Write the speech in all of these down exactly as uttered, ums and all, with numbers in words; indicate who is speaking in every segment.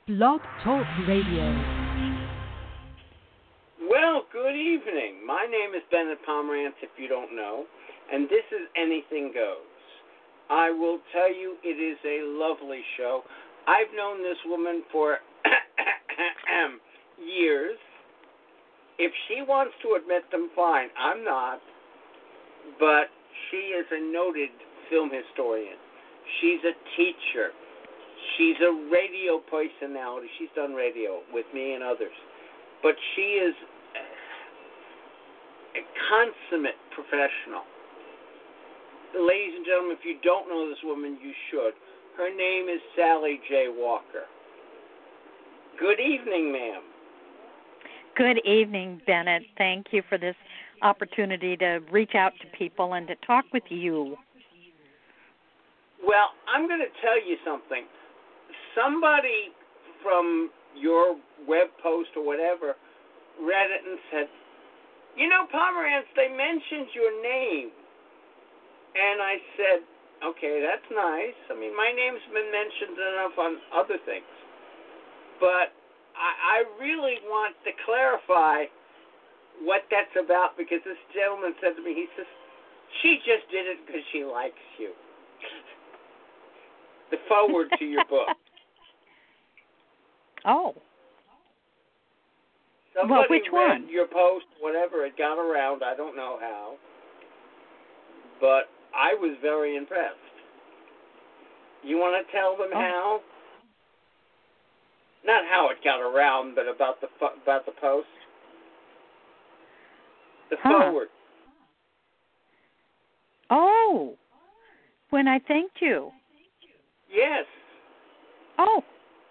Speaker 1: Blog Talk Radio.
Speaker 2: Well, good evening. My name is Bennett Pomerantz, if you don't know, and this is Anything Goes. I will tell you, it is a lovely show. I've known this woman for years. If she wants to admit them, fine. I'm not. But she is a noted film historian. She's a teacher. She's a radio personality. She's done radio with me and others. But she is a consummate professional. Ladies and gentlemen, if you don't know this woman, you should. Her name is Sally J. Walker. Good evening, ma'am.
Speaker 3: Good evening, Bennett. Thank you for this opportunity to reach out to people and to talk with you.
Speaker 2: Well, I'm going to tell you something. Somebody from your web post or whatever read it and said, you know, Pomerantz, they mentioned your name. And I said, okay, that's nice. I mean, my name's been mentioned enough on other things. But I, I really want to clarify what that's about, because this gentleman said to me, he says, she just did it because she likes you. The forward to your book.
Speaker 3: Oh.
Speaker 2: Somebody
Speaker 3: well, which
Speaker 2: read
Speaker 3: one?
Speaker 2: Your post, whatever, it got around. I don't know how. But I was very impressed. You want to tell them
Speaker 3: oh.
Speaker 2: how? Not how it got around, but about the about the post. The
Speaker 3: huh.
Speaker 2: forward.
Speaker 3: Oh, when I thanked you.
Speaker 2: Yes.
Speaker 3: Oh.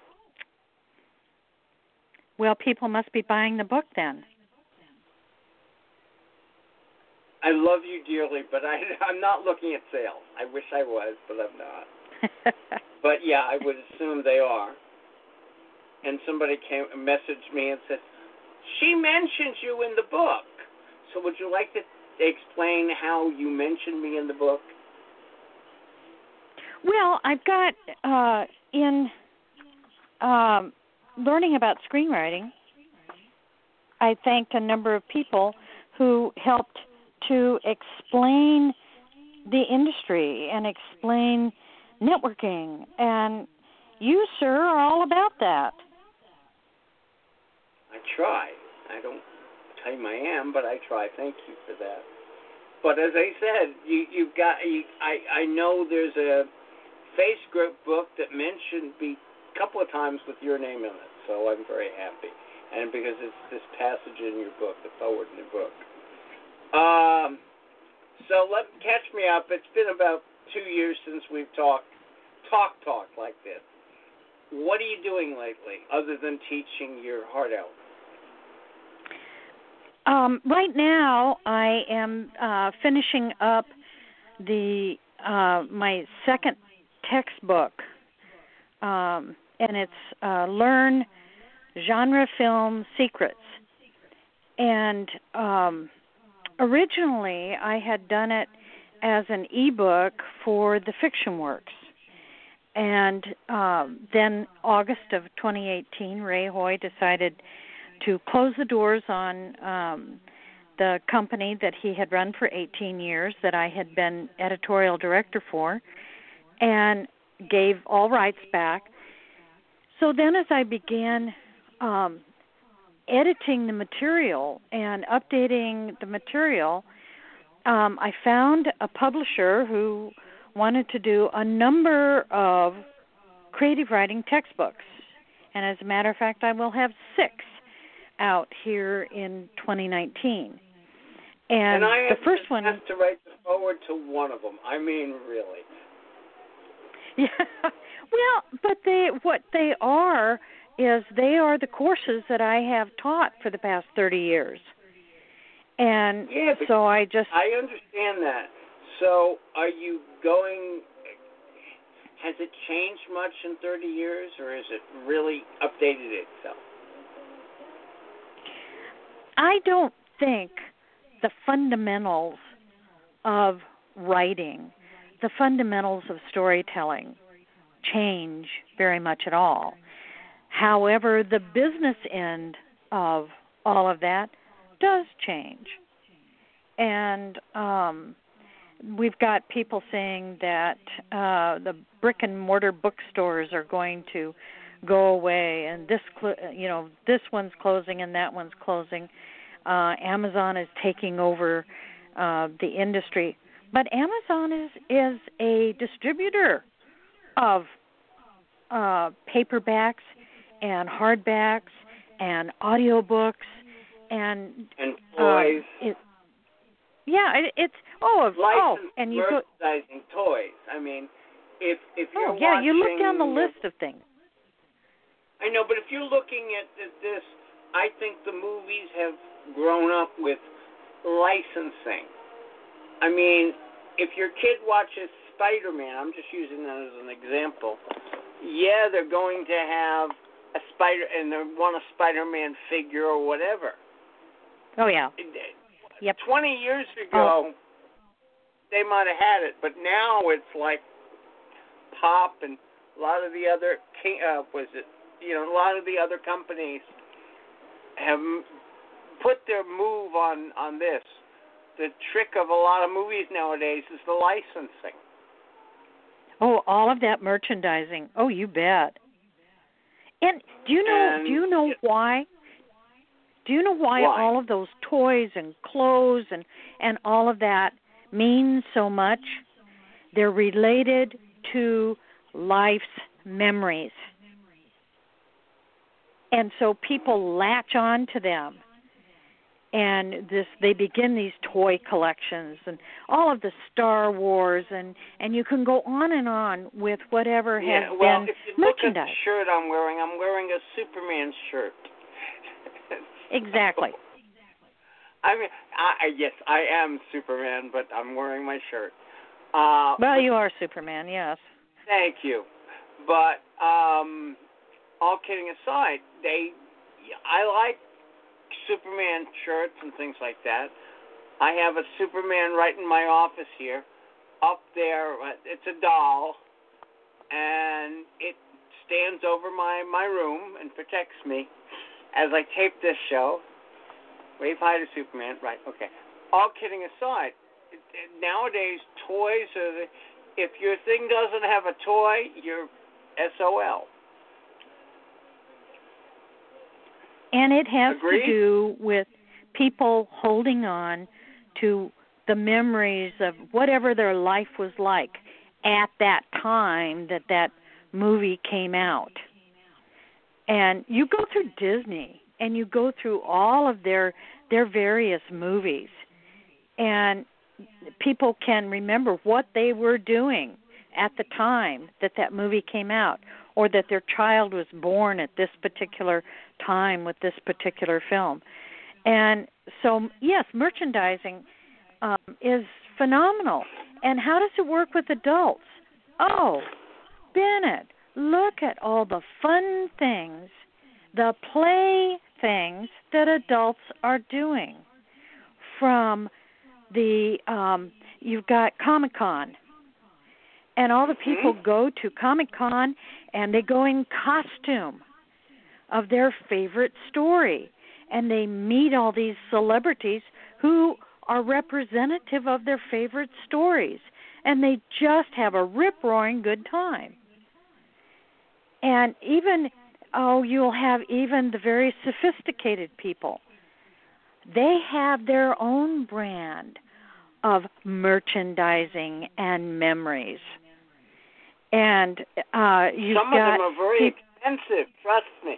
Speaker 3: Well, people must be buying the book then.
Speaker 2: I love you dearly, but I, I'm not looking at sales. I wish I was, but I'm not. But, yeah, I would assume they are. And somebody came messaged me and said, she mentions you in the book. So would you like to explain how you mentioned me in the book?
Speaker 3: Well, I've got uh, in um, learning about screenwriting, I thanked a number of people who helped to explain the industry and explain networking. And you, sir, are all about that.
Speaker 2: I try. I don't claim I am, but I try. Thank you for that. But as I said, you, you've got. You, I I know there's a Facebook book that mentioned me a couple of times with your name in it, so I'm very happy. And because it's this passage in your book, the forward in your book. Um. So let catch me up. It's been about two years since we've talked, talk talk like this. What are you doing lately, other than teaching your heart out?
Speaker 3: Um, right now, I am uh, finishing up the uh, my second textbook, um, and it's uh, Learn Genre Film Secrets. And um, originally, I had done it as an ebook for the Fiction Works. And um, then August of twenty eighteen, Ray Hoy decided to close the doors on um, the company that he had run for eighteen years, that I had been editorial director for, and gave all rights back. So then as I began um, editing the material and updating the material, um, I found a publisher who wanted to do a number of creative writing textbooks. And as a matter of fact, I will have six out here in twenty nineteen. And,
Speaker 2: and I
Speaker 3: the first one
Speaker 2: have to write the forward to one of them. I mean, really.
Speaker 3: Yeah. Well, but they what they are is they are the courses that I have taught for the past thirty years. And
Speaker 2: yeah,
Speaker 3: so I just
Speaker 2: I understand that. So are you going, has it changed much in thirty years, or has it really updated itself?
Speaker 3: I don't think the fundamentals of writing, the fundamentals of storytelling change very much at all. However, the business end of all of that does change. And um, we've got people saying that uh, the brick and mortar bookstores are going to go away, and this, cl- you know, this one's closing and that one's closing. Uh, Amazon is taking over uh, the industry, but Amazon is is a distributor of uh, paperbacks and hardbacks and audiobooks and
Speaker 2: and toys.
Speaker 3: Uh, it, yeah, it, it's oh oh, and you go
Speaker 2: merchandising toys. I mean, if if you're
Speaker 3: oh yeah,
Speaker 2: watching,
Speaker 3: you look down the list of things.
Speaker 2: I know, but if you're looking at this, I think the movies have grown up with licensing. I mean, if your kid watches Spider-Man, I'm just using that as an example. Yeah, they're going to have a Spider, and they want a Spider-Man figure or whatever.
Speaker 3: Oh yeah. Yep.
Speaker 2: Twenty years ago, oh. they might have had it, but now it's like Pop and a lot of the other uh, was it you know a lot of the other companies have put their move on on this. The trick of a lot of movies nowadays is the licensing.
Speaker 3: Oh, all of that merchandising. Oh, you bet. And do you know?
Speaker 2: And,
Speaker 3: do you know why? Do you know why,
Speaker 2: why
Speaker 3: all of those toys and clothes and and all of that means so much? They're related to life's memories, and so people latch on to them. And this, they begin these toy collections and all of the Star Wars, and, and you can go on and on with whatever
Speaker 2: yeah,
Speaker 3: has
Speaker 2: well,
Speaker 3: been
Speaker 2: if you look
Speaker 3: merchandised.
Speaker 2: at the shirt I'm wearing, I'm wearing a Superman shirt.
Speaker 3: Exactly.
Speaker 2: I mean, I, yes, I am Superman, but I'm wearing my shirt. Uh,
Speaker 3: well,
Speaker 2: but,
Speaker 3: you are Superman, yes.
Speaker 2: Thank you. But um, all kidding aside, they, I like Superman shirts and things like that. I have a Superman right in my office here. Up there, it's a doll, and it stands over my, my room and protects me as I tape this show. Wave hi to Superman. Right, okay. All kidding aside, nowadays toys are the, if your thing doesn't have a toy, you're S O L.
Speaker 3: And it has
Speaker 2: Agreed?
Speaker 3: to do with people holding on to the memories of whatever their life was like at that time that that movie came out. And you go through Disney and you go through all of their their various movies, and people can remember what they were doing at the time that that movie came out, or that their child was born at this particular time with this particular film. And so, yes, merchandising um, is phenomenal. And how does it work with adults? Oh, Bennett, look at all the fun things, the play things that adults are doing. From the, um, you've got Comic-Con, and all the people
Speaker 2: mm-hmm.
Speaker 3: go to Comic-Con and they go in costume of their favorite story, and they meet all these celebrities who are representative of their favorite stories, and they just have a rip-roaring good time. And even, oh, you'll have even the very sophisticated people. They have their own brand of merchandising and memories. And uh, you've
Speaker 2: Some
Speaker 3: got
Speaker 2: of them are very
Speaker 3: pe-
Speaker 2: expensive, trust me.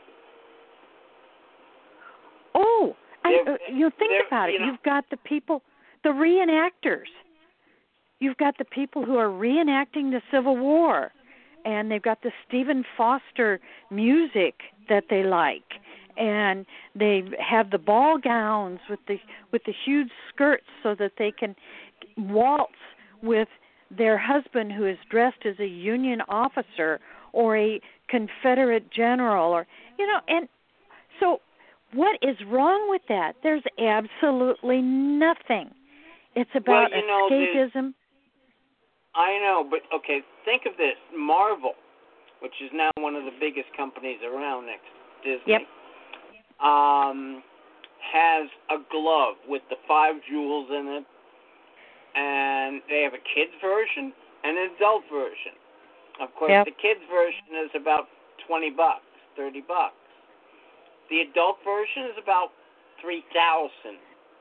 Speaker 3: Oh, I, uh, you think about it.
Speaker 2: You know,
Speaker 3: You've got the people, the reenactors. You've got the people who are reenacting the Civil War, and they've got the Stephen Foster music that they like, and they have the ball gowns with the with the huge skirts so that they can waltz with their husband who is dressed as a Union officer or a Confederate general, or you know, and so. What is wrong with that? There's absolutely nothing. It's about
Speaker 2: well, you know,
Speaker 3: escapism.
Speaker 2: I know, but okay, think of this. Marvel. which is now one of the biggest companies around next to Disney,
Speaker 3: Yep.
Speaker 2: um, has a glove with the five jewels in it, and they have a kid's version and an adult version. Of course,
Speaker 3: Yep.
Speaker 2: the kids' version is about twenty bucks, thirty bucks. The adult version is about three thousand.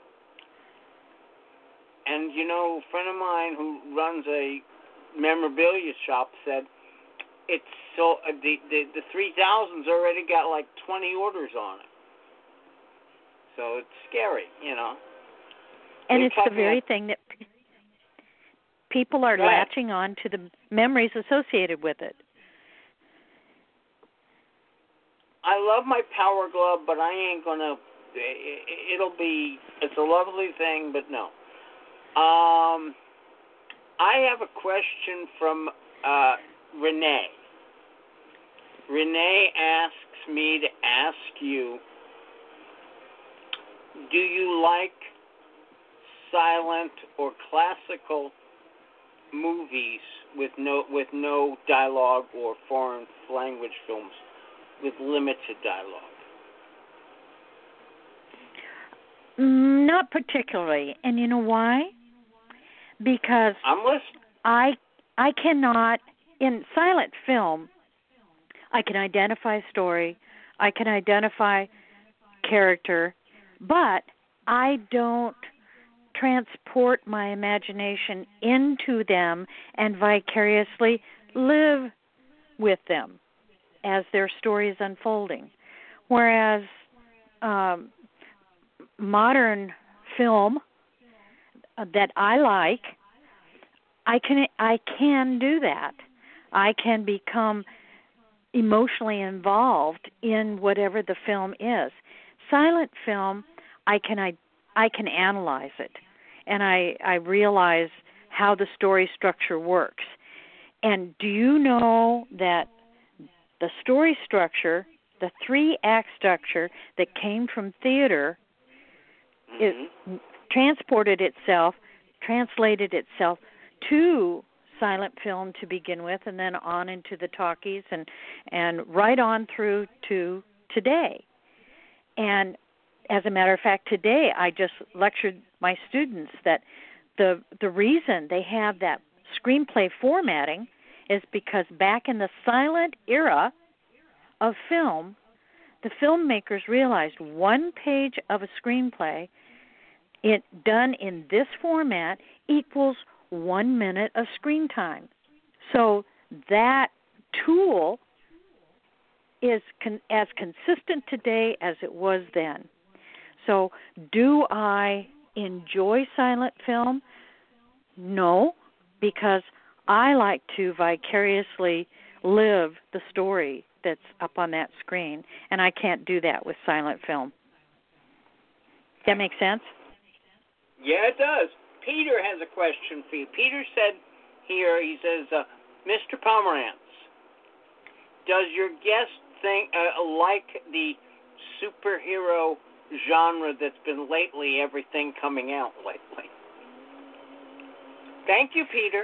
Speaker 2: And you know, a friend of mine who runs a memorabilia shop said it's so uh, the the the three thousand's already got like twenty orders on it. So it's scary, you know.
Speaker 3: And
Speaker 2: We're
Speaker 3: it's the
Speaker 2: talking
Speaker 3: very
Speaker 2: about-
Speaker 3: thing that p- people are
Speaker 2: Go ahead.
Speaker 3: latching on to the memories associated with it.
Speaker 2: I love my Power Glove, but I ain't gonna. It'll be. It's a lovely thing, but no. Um, I have a question from uh, Renee. Renee asks me to ask you: do you like silent or classical movies with no with no dialogue, or foreign language films with limited dialogue?
Speaker 3: Not particularly. And you know why? Because
Speaker 2: I'm listening.
Speaker 3: I I cannot, in silent film, I can identify story, I can identify character, but I don't transport my imagination into them and vicariously live with them as their story is unfolding. Whereas um, modern film uh, that I like, I can I can do that. I can become emotionally involved in whatever the film is. Silent film, I can I, I can analyze it, and I I realize how the story structure works. And do you know that the story structure, the three-act structure that came from theater,
Speaker 2: Mm-hmm.
Speaker 3: it transported itself, translated itself to silent film to begin with, and then on into the talkies, and and right on through to today. And as a matter of fact, today I just lectured my students that the the reason they have that screenplay formatting is because back in the silent era of film, the filmmakers realized one page of a screenplay, it done in this format, equals one minute of screen time. So that tool is con- as consistent today as it was then. So do I enjoy silent film? No, because I like to vicariously live the story that's up on that screen, and I can't do that with silent film. Does that make sense?
Speaker 2: Yeah, it does. Peter has a question for you. Peter said here, he says, uh, Mister Pomerantz, does your guest think uh, like the superhero genre that's been lately, everything coming out lately? Thank you, Peter.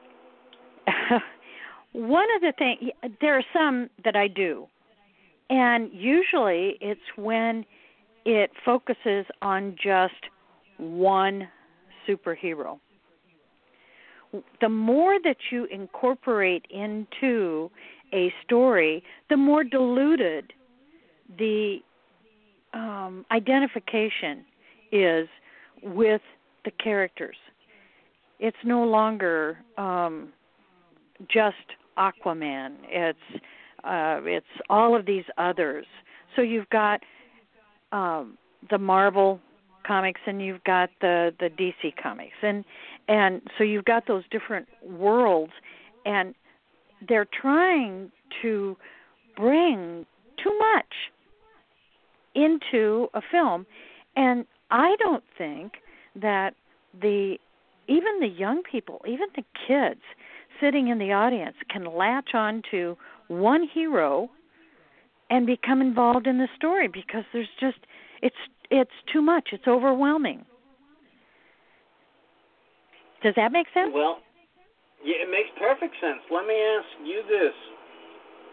Speaker 3: One of the things, there are some that I do, and usually it's when it focuses on just one superhero. The more that you incorporate into a story, the more diluted the um, identification is with the characters. It's no longer um, just Aquaman. It's uh, it's all of these others. So you've got um, the Marvel comics, and you've got the, the D C comics, and and so you've got those different worlds, and they're trying to bring too much into a film, and I don't think that the even the young people, even the kids sitting in the audience, can latch on to one hero and become involved in the story, because there's just it's it's too much. It's overwhelming. Does that make sense?
Speaker 2: Well, yeah, it makes perfect sense. Let me ask you this.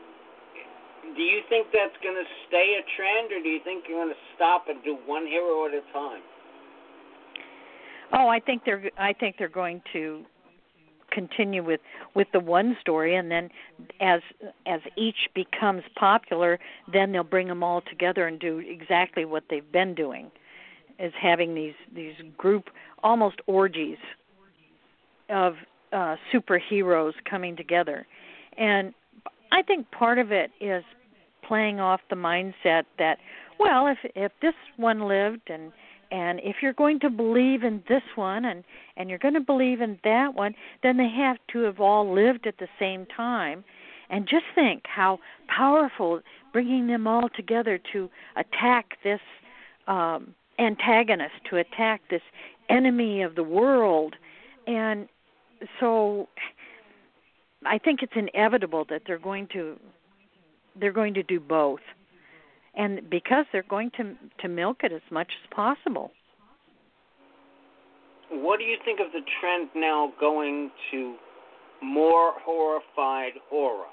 Speaker 2: Do you think that's going to stay a trend, or do you think you're going to stop and do one hero at a time?
Speaker 3: Oh, I think they're. I think they're going to continue with, with the one story, and then as as each becomes popular, then they'll bring them all together and do exactly what they've been doing, is having these these group almost orgies of uh, superheroes coming together. And I think part of it is playing off the mindset that, well, if if this one lived, and and if you're going to believe in this one, and, and you're going to believe in that one, then they have to have all lived at the same time. And just think how powerful bringing them all together to attack this um, antagonist, to attack this enemy of the world. And so I think it's inevitable that they're going to they're going to do both. And because they're going to to milk it as much as possible.
Speaker 2: What do you think of the trend now going to more horrified horror?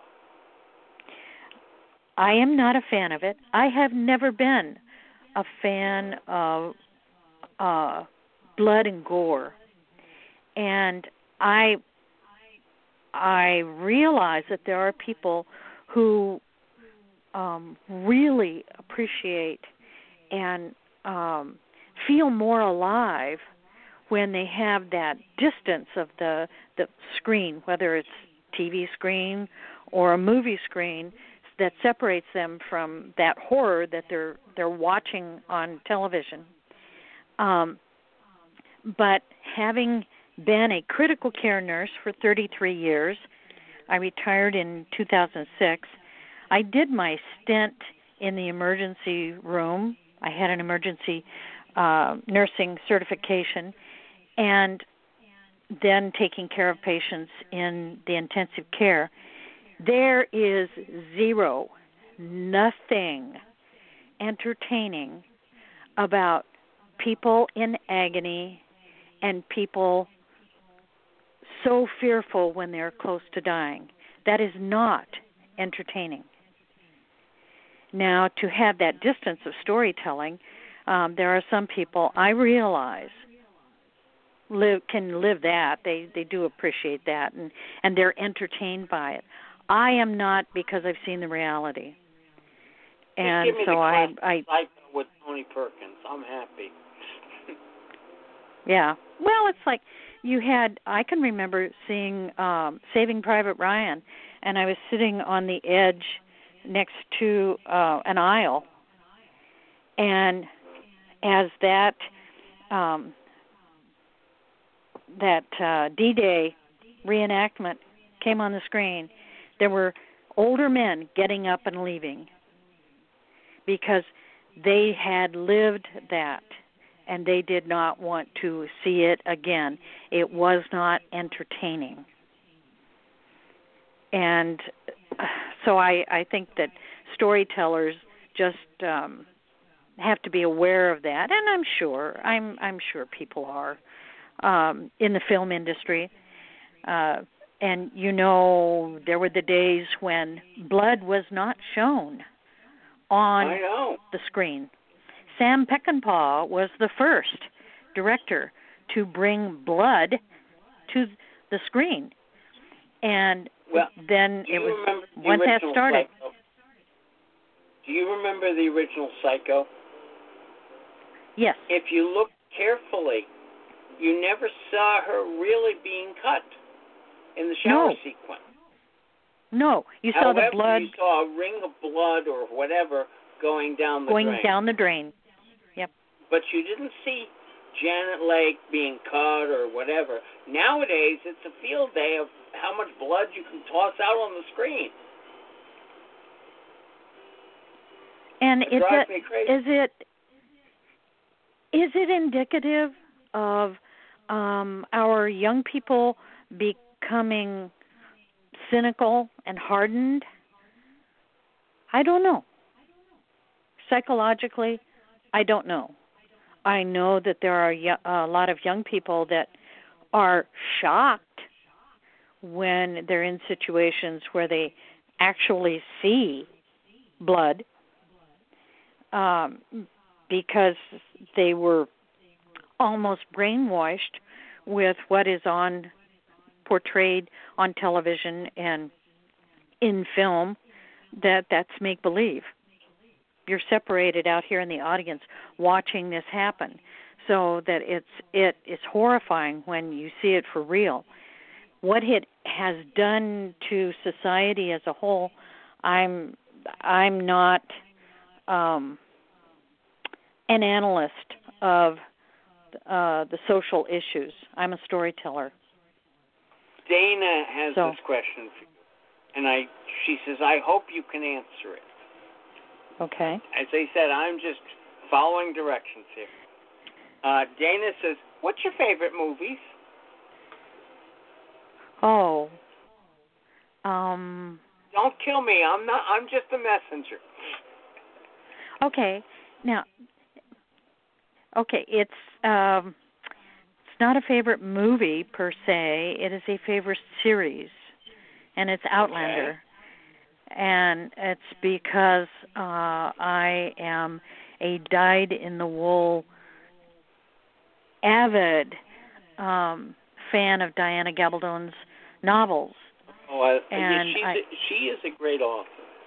Speaker 3: I am not a fan of it. I have never been a fan of uh, blood and gore. And I I realize that there are people who Um, really appreciate and um, feel more alive when they have that distance of the the screen, whether it's T V screen or a movie screen, that separates them from that horror that they're they're watching on television. Um, but having been a critical care nurse for thirty-three years, I retired in two thousand six. I did my stint in the emergency room. I had an emergency uh, nursing certification, and then taking care of patients in the intensive care. There is zero, nothing entertaining about people in agony and people so fearful when they're close to dying. That is not entertaining. Now, to have that distance of storytelling, um, there are some people I realize live, can live that. They they do appreciate that, and, and they're entertained by it. I am not, because I've seen the reality. And
Speaker 2: Just give me
Speaker 3: so
Speaker 2: the
Speaker 3: I, I
Speaker 2: Psycho with Tony Perkins. I'm happy.
Speaker 3: Yeah. Well, it's like you had, I can remember seeing um, Saving Private Ryan, and I was sitting on the edge next to uh, an aisle, and as that um, that uh, D-Day reenactment came on the screen, there were older men getting up and leaving because they had lived that, and they did not want to see it again. It was not entertaining. And so I, I think that storytellers just um, have to be aware of that, and I'm sure I'm I'm sure people are um, in the film industry. Uh, and you know, there were the days when blood was not shown on
Speaker 2: I know.
Speaker 3: the screen. Sam Peckinpah was the first director to bring blood to the screen, and
Speaker 2: well,
Speaker 3: then it was
Speaker 2: the
Speaker 3: once that started.
Speaker 2: Psycho? Do you remember the original Psycho?
Speaker 3: Yes.
Speaker 2: If you look carefully, you never saw her really being cut in the shower
Speaker 3: No.
Speaker 2: sequence.
Speaker 3: No, you saw
Speaker 2: However,
Speaker 3: the blood.
Speaker 2: You saw a ring of blood or whatever going down the
Speaker 3: going
Speaker 2: drain.
Speaker 3: down the drain. Yep.
Speaker 2: But you didn't see Janet Lake being cut or whatever. Nowadays, it's a field day of how much blood you can toss out on the screen.
Speaker 3: And
Speaker 2: it
Speaker 3: is
Speaker 2: drives
Speaker 3: it,
Speaker 2: me crazy.
Speaker 3: is it is it indicative of um, our young people becoming cynical and hardened? I don't know. Psychologically, I don't know. I know that there are a lot of young people that are shocked when they're in situations where they actually see blood, um, because they were almost brainwashed with what is on portrayed on television and in film, that that's make believe. You're separated out here in the audience watching this happen, so that it's it is horrifying when you see it for real. What it has done to society as a whole, I'm I'm not um, an analyst of uh, the social issues. I'm a storyteller.
Speaker 2: Dana has
Speaker 3: so,
Speaker 2: this question for you, and I she says, I hope you can answer it.
Speaker 3: Okay.
Speaker 2: As I said, I'm just following directions here. Uh, Dana says, what's your favorite movies?
Speaker 3: Oh. Um.
Speaker 2: Don't kill me. I'm not. I'm just a messenger.
Speaker 3: Okay. Now. Okay. It's um. It's not a favorite movie per se. It is a favorite series, and it's Outlander. Okay. And it's because uh, I am a dyed-in-the-wool, avid um, fan of Diana Gabaldon's novels.
Speaker 2: Oh, I,
Speaker 3: and
Speaker 2: yeah, she's
Speaker 3: I,
Speaker 2: a, she is a great author.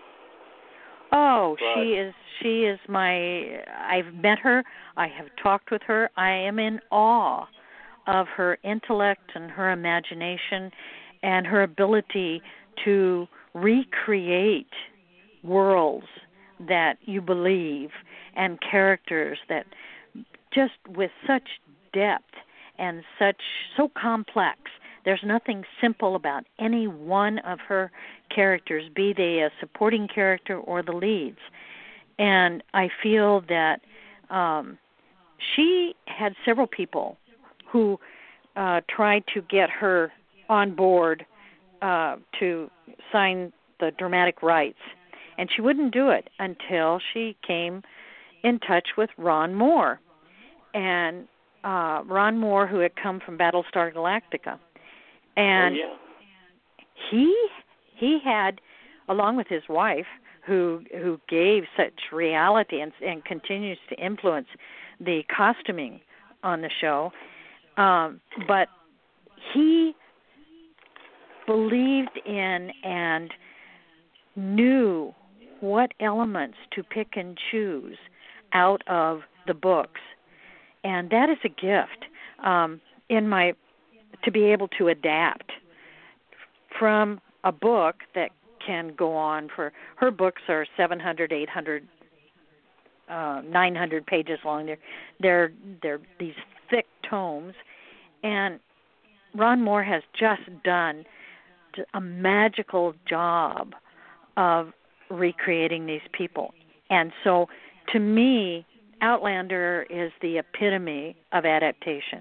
Speaker 3: Oh,
Speaker 2: but,
Speaker 3: she is. She is my. I've met her. I have talked with her. I am in awe of her intellect and her imagination, and her ability to recreate worlds that you believe and characters that just with such depth and such so complex. There's nothing simple about any one of her characters, be they a supporting character or the leads. And I feel that um, she had several people who uh, tried to get her on board uh, to sign the dramatic rights. And she wouldn't do it until she came in touch with Ron Moore. And uh, Ron Moore, who had come from Battlestar Galactica. And
Speaker 2: oh, yeah.
Speaker 3: he he had, along with his wife, who who gave such reality and, and continues to influence the costuming on the show, um, but he believed in and knew what elements to pick and choose out of the books. And that is a gift um, in my to be able to adapt from a book that can go on for, her books are seven hundred, eight hundred, uh, nine hundred pages long. They're, they're, they're these thick tomes. And Ron Moore has just done a magical job of recreating these people. And so, to me, Outlander is the epitome of adaptation.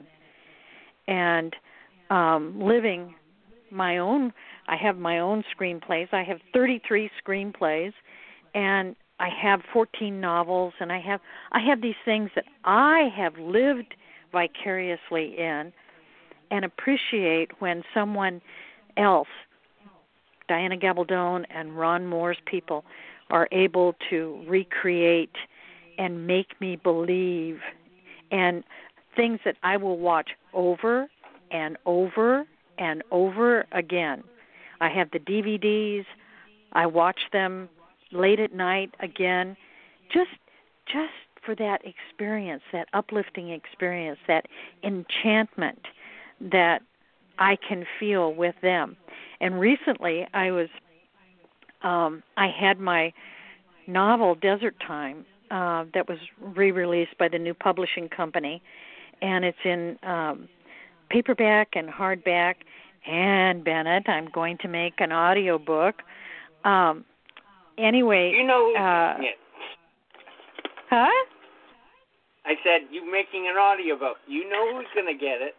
Speaker 3: And um, living my own, I have my own screenplays. I have thirty-three screenplays, and I have fourteen novels, and I have I have these things that I have lived vicariously in, and appreciate when someone else, Diana Gabaldon and Ron Moore's people, are able to recreate and make me believe, and things that I will watch over and over and over again. I have the D V Ds. I watch them late at night again, just just for that experience, that uplifting experience, that enchantment that I can feel with them. And recently, I was um, I had my novel Desert Time uh, that was re-released by the New Publishing Company, and it's in um, paperback and hardback. And Bennett, I'm going to make an audio book. Um, anyway,
Speaker 2: you know,
Speaker 3: uh,
Speaker 2: it.
Speaker 3: huh?
Speaker 2: I said you making an audio book. You know who's going to get it.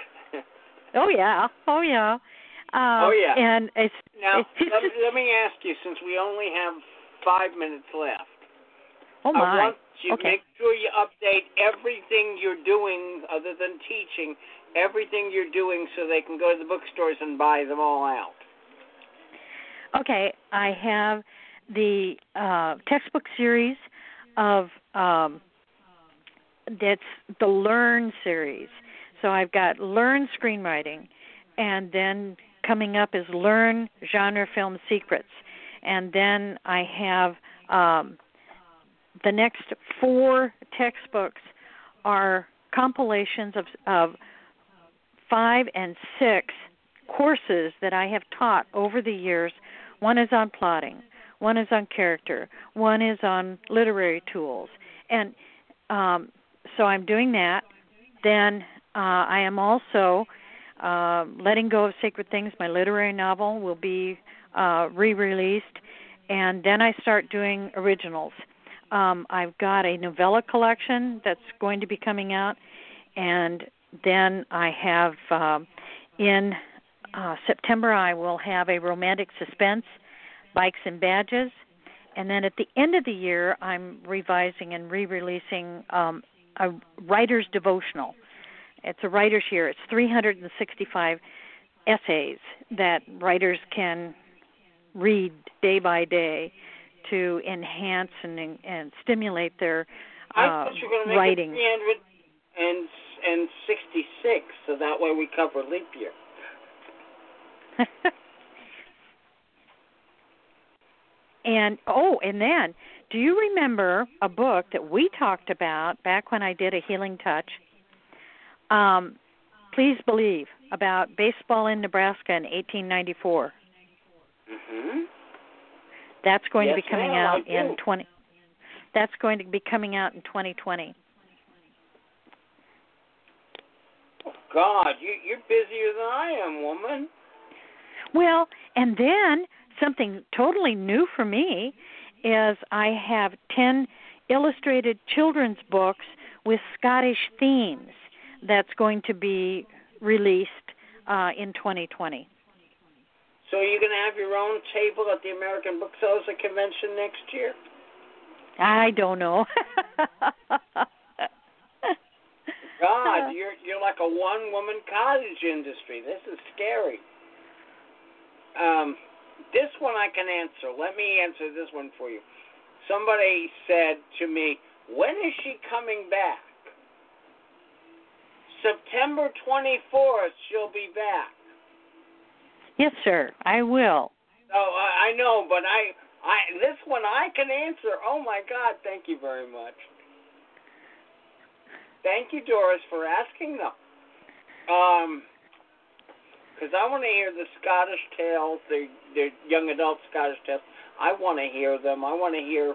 Speaker 3: Oh yeah, oh yeah. Um,
Speaker 2: oh yeah.
Speaker 3: And it's
Speaker 2: now
Speaker 3: it's
Speaker 2: let, me,
Speaker 3: just,
Speaker 2: let me ask you, since we only have five minutes left.
Speaker 3: Oh my.
Speaker 2: I want you
Speaker 3: okay.
Speaker 2: to make sure you update everything you're doing, other than teaching, everything you're doing, so they can go to the bookstores and buy them all out.
Speaker 3: Okay, I have the uh, textbook series of um, that's the Learn series. So I've got Learn Screenwriting, and then coming up is Learn Genre Film Secrets. And then I have um, the next four textbooks are compilations of, of five and six courses that I have taught over the years. One is on plotting, one is on character, one is on literary tools. And um, so I'm doing that. Then uh, I am also uh, letting go of Sacred Things. My literary novel will be uh, re-released. And then I start doing originals. Um, I've got a novella collection that's going to be coming out. And then I have um, in uh, September I will have a romantic suspense, Bikes and Badges. And then at the end of the year I'm revising and re-releasing um, a writer's devotional. It's a writer's year. It's three hundred sixty-five essays that writers can read day by day to enhance and, and stimulate their uh,
Speaker 2: I thought you were going to make
Speaker 3: writing.
Speaker 2: it three hundred sixty-six, so that way we cover leap year.
Speaker 3: And, oh, and then, do you remember a book that we talked about back when I did A Healing Touch? Um, Please Believe, about baseball in Nebraska in eighteen ninety-four.
Speaker 2: Mm-hmm.
Speaker 3: That's going
Speaker 2: yes,
Speaker 3: to be coming
Speaker 2: ma'am,
Speaker 3: out in twenty. That's going to be coming out in twenty twenty.
Speaker 2: Oh God, you you're busier than I am, woman.
Speaker 3: Well, and then something totally new for me is I have ten illustrated children's books with Scottish themes that's going to be released uh, in twenty twenty.
Speaker 2: So are you going to have your own table at the American Booksellers Convention next year?
Speaker 3: I don't know.
Speaker 2: God, you're you're like a one-woman cottage industry. This is scary. Um, this one I can answer. Let me answer this one for you. Somebody said to me, when is she coming back? September twenty-fourth, she'll be back.
Speaker 3: Yes, sir, I will.
Speaker 2: Oh, I, I know, but I, I this one I can answer. Oh, my God, thank you very much. Thank you, Doris, for asking them. Um, because I want to hear the Scottish tales, the, the young adult Scottish tales. I want to hear them. I want to hear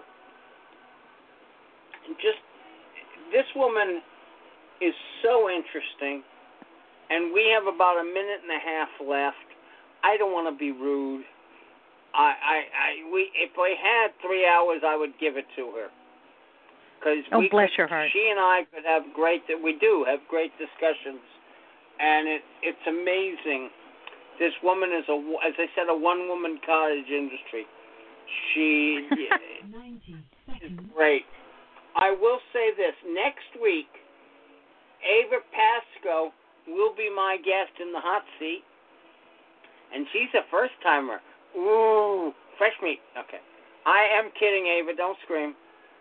Speaker 2: just, this woman is so interesting, and we have about a minute and a half left. I don't want to be rude. I, I, I, we, if we had three hours, I would give it to her. Cause
Speaker 3: oh,
Speaker 2: we
Speaker 3: bless
Speaker 2: could,
Speaker 3: your heart.
Speaker 2: She and I could have great, that we do have great discussions, and it, it's amazing. This woman is a, as I said, a one-woman cottage industry. She is great. I will say this: next week, Ava Pasco will be my guest in the hot seat. And she's a first-timer. Ooh, fresh meat. Okay. I am kidding, Ava. Don't scream.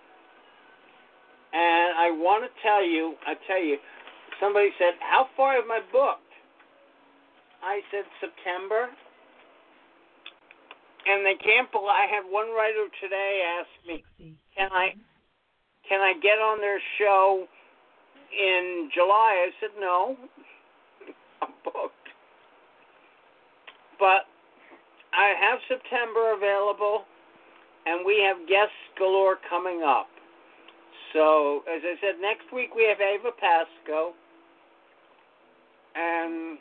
Speaker 2: And I want to tell you, I tell you, somebody said, how far am I booked? I said September. And they can't believe, I had one writer today ask me, can I, can I get on their show in July? I said, no, I'm booked. But I have September available, and we have guests galore coming up. So, as I said, next week we have Ava Pasco, and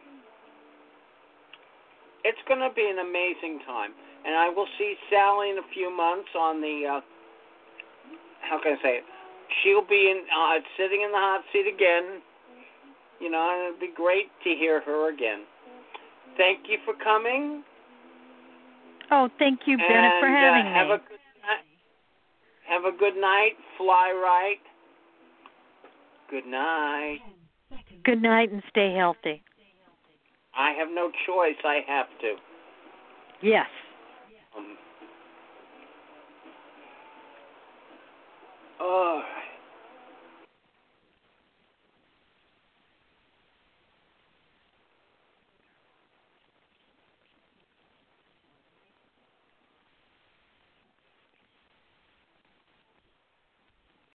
Speaker 2: it's going to be an amazing time. And I will see Sally in a few months on the, uh, how can I say it? She'll be in uh, sitting in the hot seat again, you know, and it'd be great to hear her again. Thank you for coming.
Speaker 3: Oh, thank you, Bennett,
Speaker 2: and,
Speaker 3: for having
Speaker 2: uh, have
Speaker 3: me.
Speaker 2: A good night. Have a good night. Fly right. Good night.
Speaker 3: Good night and stay healthy.
Speaker 2: I have no choice. I have to.
Speaker 3: Yes.
Speaker 2: Um, Oh,